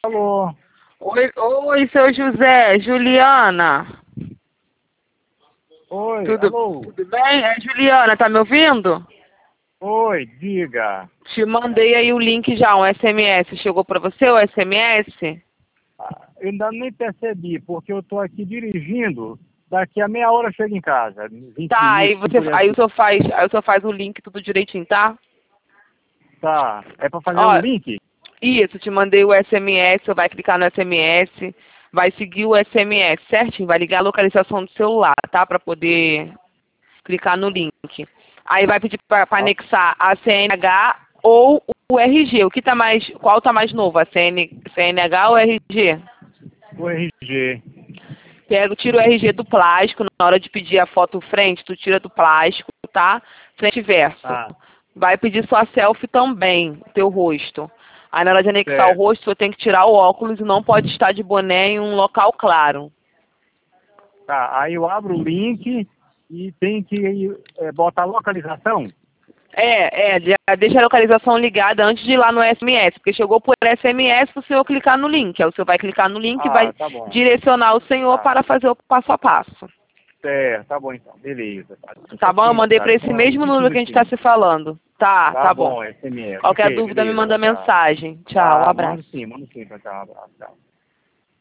Alô? Oi, seu José, Juliana. Oi, Tudo, alô? tudo bem? É Juliana, tá me ouvindo? Oi, diga. Te mandei aí o link já, um SMS. Chegou pra você o SMS? Eu ainda nem percebi, porque eu tô aqui dirigindo. Daqui a meia hora eu chego em casa. 20 Tá, minutos, se puder. aí o senhor faz o link tudo direitinho, tá? Tá. É pra fazer o Ó, link? isso, te mandei o SMS, você vai clicar no SMS, vai seguir o SMS, certinho? Vai ligar a localização do celular, tá? Pra poder clicar no link. Aí vai pedir para Ah, anexar a CNH ou o RG. Qual tá mais novo, a CNH ou o RG? o RG. Tira o RG do plástico, na hora de pedir a foto frente, tu tira do plástico, tá? Frente e verso. Ah, Vai pedir sua selfie também, teu rosto. Aí na hora de anexar o certo. rosto, você tem que tirar o óculos e não pode estar de boné em um local claro. Tá, aí eu abro o link e tem que botar a localização. Já deixa a localização ligada antes de ir lá no SMS, porque chegou por SMS o senhor clicar no link. Aí o senhor vai clicar no link e vai Ah, tá bom. direcionar o senhor Tá, para fazer o passo a passo. certo, tá bom então. Beleza. Tá, Tá só bom? Eu fiquei, mandei tá, para esse só mesmo 20 número que a gente está minutinhos. se falando. Tá Tá bom. bom, SMS. Qualquer Ok, dúvida me beleza. manda Tchau. mensagem. Tchau, um Tá, abraço. manda sim, tchau, abraço, tchau.